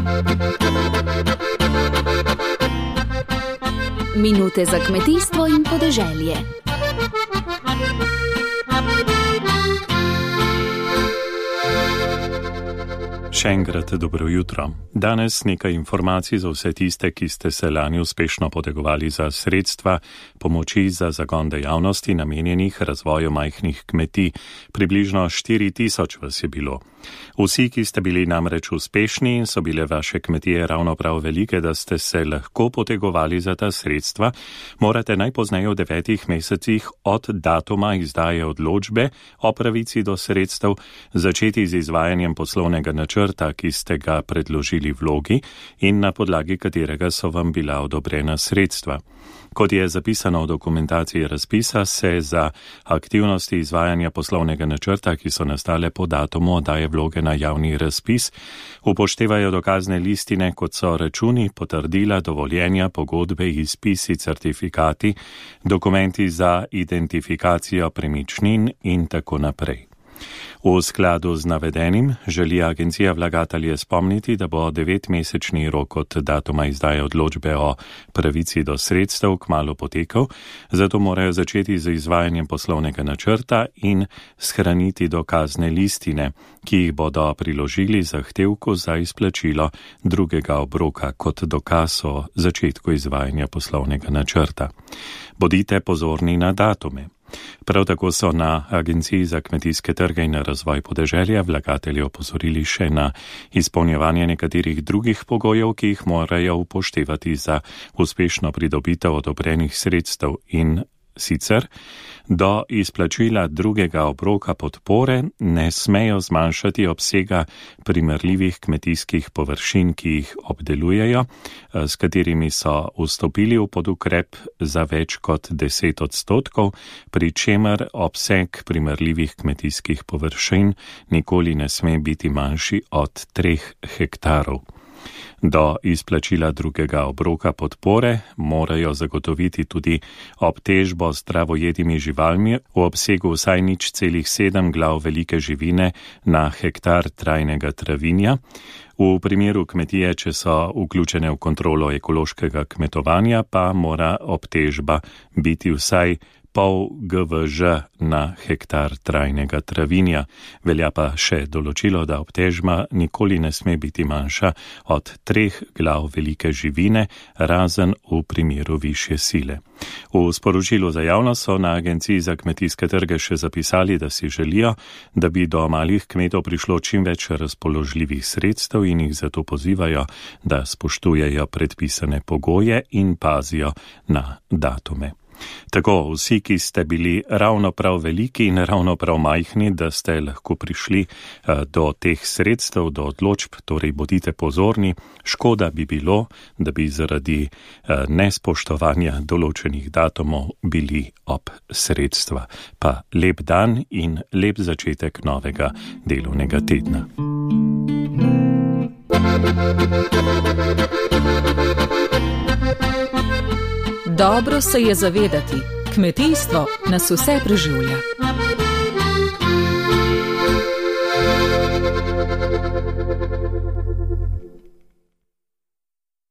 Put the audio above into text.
Minute za kmetijstvo in podeželje. Še enkrat dobro jutro. Danes nekaj informacij za vse tiste, ki ste se lani uspešno potegovali za sredstva pomoči za zagon dejavnosti namenjenih razvoju majhnih kmetij. Približno 4000 vas je bilo. Vsi, ki ste bili namreč uspešni in so bile vaše kmetije ravno prav velike, da ste se lahko potegovali za ta sredstva, morate najpozneje v 9 mesecih od datuma izdaje odločbe o pravici do sredstev začeti z izvajanjem poslovnega načrta, ki ste ga predložili vlogi in na podlagi katerega so vam bila odobrena sredstva. Kot je zapisano v dokumentaciji razpisa, se za aktivnosti izvajanja poslovnega načrta, ki so nastale po datumu oddaje vloge na javni razpis, upoštevajo dokazne listine, kot so računi, potrdila, dovoljenja, pogodbe, izpisi, certifikati, dokumenti za identifikacijo premičnin in tako naprej. V skladu z navedenim želi agencija vlagatelje spomniti, da bo 9-mesečni rok od datuma izdaje odločbe o pravici do sredstev kmalu potekal, zato morajo začeti z izvajanjem poslovnega načrta in shraniti dokazne listine, ki jih bodo priložili zahtevku za izplačilo drugega obroka kot dokaz o začetku izvajanja poslovnega načrta. Bodite pozorni na datume. Prav tako so na Agenciji za kmetijske trge in razvoj podeželja vlagatelji opozorili še na izpolnjevanje nekaterih drugih pogojev, ki jih morajo upoštevati za uspešno pridobitev odobrenih sredstev in sicer do izplačila drugega obroka podpore ne smejo zmanjšati obsega primerljivih kmetijskih površin, ki jih obdelujejo, s katerimi so vstopili v podukrep za več kot 10%, pri čemer obseg primerljivih kmetijskih površin nikoli ne sme biti manjši od 3 hektarov. Do izplačila drugega obroka podpore morajo zagotoviti tudi obtežbo z zdravojedimi živalmi v obsegu vsaj 0,7 glav velike živine na hektar trajnega travinja. V primeru kmetije, če so vključene v kontrolo ekološkega kmetovanja, pa mora obtežba biti vsaj pol GVŽ na hektar trajnega travinja. Velja pa še določilo, da obtežba nikoli ne sme biti manjša od 3 glav velike živine, razen v primeru višje sile. V sporočilu za javnost so na Agenciji za kmetijske trge še zapisali, da si želijo, da bi do malih kmetov prišlo čim več razpoložljivih sredstev in jih zato pozivajo, da spoštujejo predpisane pogoje in pazijo na datume. Tako vsi, ki ste bili ravno prav veliki in ravno prav majhni, da ste lahko prišli do teh sredstev, do odločb, torej bodite pozorni. Škoda bi bilo, da bi zaradi nespoštovanja določenih datumov bili ob sredstva. Pa lep dan in lep začetek novega delovnega tedna. Dobro se je zavedati, kmetijstvo nas vse preživlja.